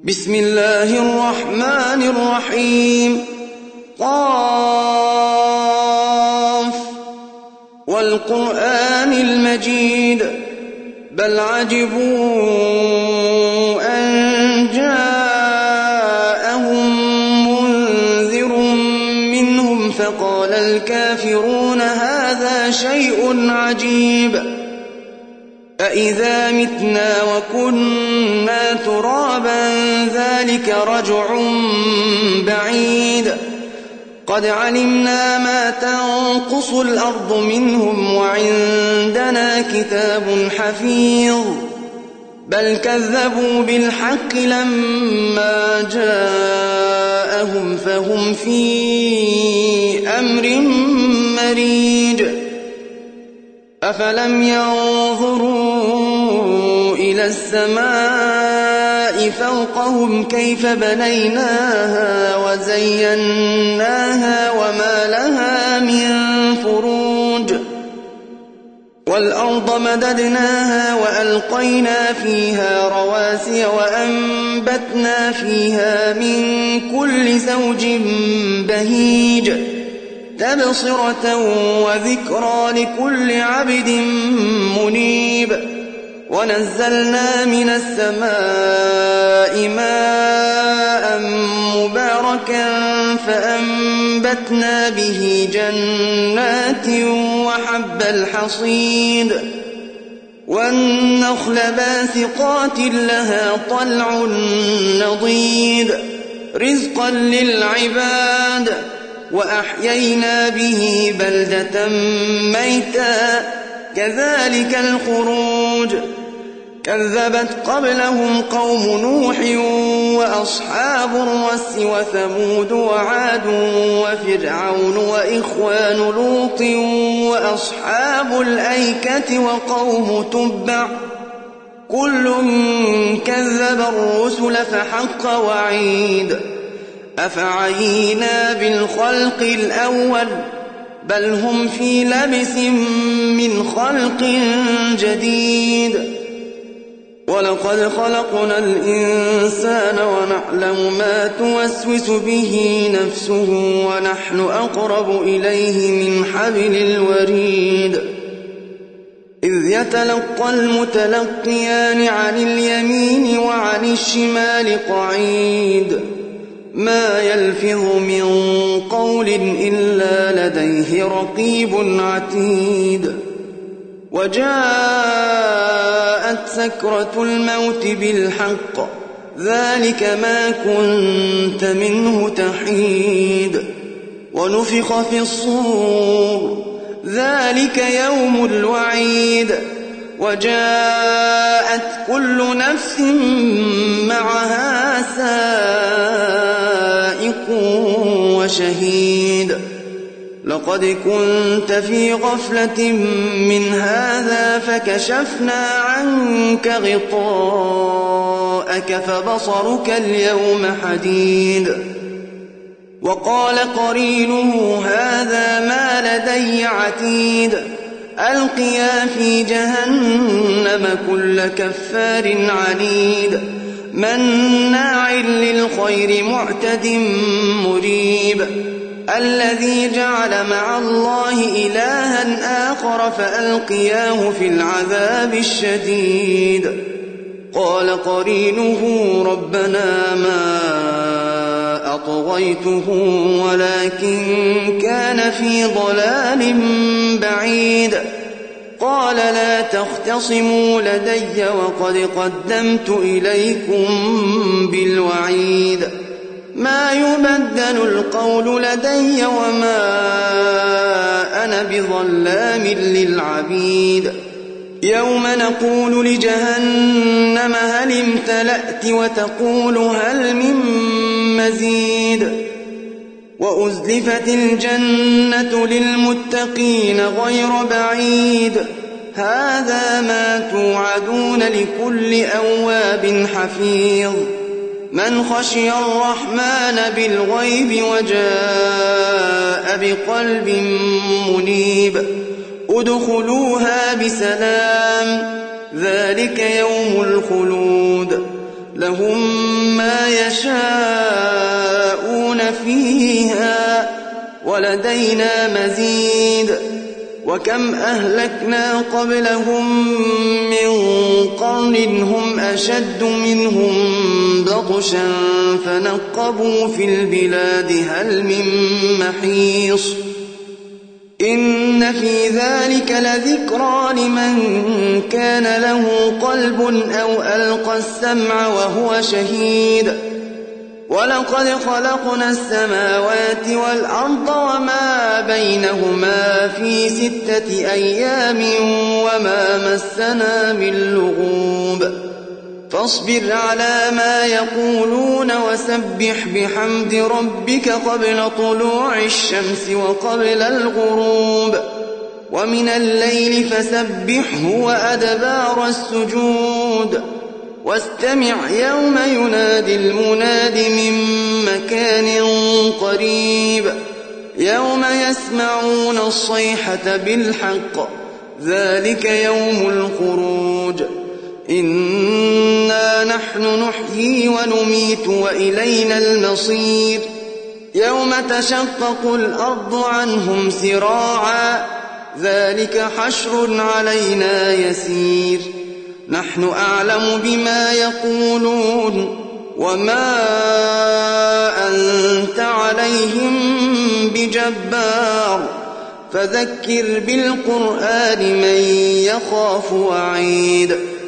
بسم الله الرحمن الرحيم. قاف والقرآن المجيد بل عجبوا أن جاءهم منذر منهم فقال الكافرون هذا شيء عجيب أإذا متنا وكنا ترابا ذلك رجع بعيد قد علمنا ما تنقص الأرض منهم وعندنا كتاب حفيظ بل كذبوا بالحق لما جاءهم فهم في أمر مريج أفلم ينظروا إلى السماء فوقهم كيف بنيناها وزيناها وما لها من فروج والأرض مددناها وألقينا فيها رواسي وأنبتنا فيها من كل زوج بهيج تبصرة وذكرى لكل عبد منيب ونزلنا من السماء ماء مباركا فأنبتنا به جنات وحب الحصيد والنخل باسقات لها طلع نضيد رزقا للعباد وأحيينا به بلدة ميتا كذلك الخروج كذبت قبلهم قوم نوح وأصحاب الرس وثمود وعاد وفرعون وإخوان لوط وأصحاب الأيكة وقوم تبع كل كذب الرسل فحق وعيد أفعينا بالخلق الأول بل هم في لبس من خلق جديد ولقد خلقنا الإنسان ونعلم ما توسوس به نفسه ونحن أقرب إليه من حبل الوريد إذ يتلقى المتلقيان عن اليمين وعن الشمال قعيد ما يلفظ من قول إلا لديه رقيب عتيد وجاءت سكرة الموت بالحق ذلك ما كنت منه تحيد ونفخ في الصور ذلك يوم الوعيد وجاءت كل نفس معها سائق وشهيد لقد كنت في غفلة من هذا فكشفنا عنك غطاءك فبصرك اليوم حديد وقال قرينه هذا ما لدي عتيد ألقيا في جهنم كل كفار عنيد مناع للخير معتد مريب الذي جعل مع الله إلها آخر فألقياه في العذاب الشديد قال قرينه ربنا ما أطغيته ولكن كان في ضلال بعيد قال لا تختصموا لدي وقد قدمت إليكم بالوعيد ما يبدل القول لدي وما أنا بظلام للعبيد يوم نقول لجهنم هل امتلأت وتقول هل من مزيد وأزلفت الجنة للمتقين غير بعيد هذا ما توعدون لكل أواب حفيظ من خشي الرحمن بالغيب وجاء بقلب منيب ادخلوها بسلام ذلك يوم الخلود لهم ما يشاءون فيها ولدينا مزيد وكم أهلكنا قبلهم من قرن هم أشد منهم بطشا فنقبوا في البلاد هل من محيص إن في ذلك لذكرى لمن كان له قلب أو ألقى السمع وهو شهيد ولقد خلقنا السماوات والأرض وما بينهما في 6 أيام وما مسنا من لغوب فاصبر على ما يقولون وسبح بحمد ربك قبل طلوع الشمس وقبل الغروب ومن الليل فسبحه وأدبار السجود واستمع يوم ينادي المناد من مكان قريب يوم يسمعون الصيحة بالحق ذلك يوم الخروج إنا نحن نحيي ونميت وإلينا المصير يوم تشقق الأرض عنهم سراعا ذلك حشر علينا يسير نحن أعلم بما يقولون وما أنت عليهم بجبار فذكر بالقرآن من يخاف وعيد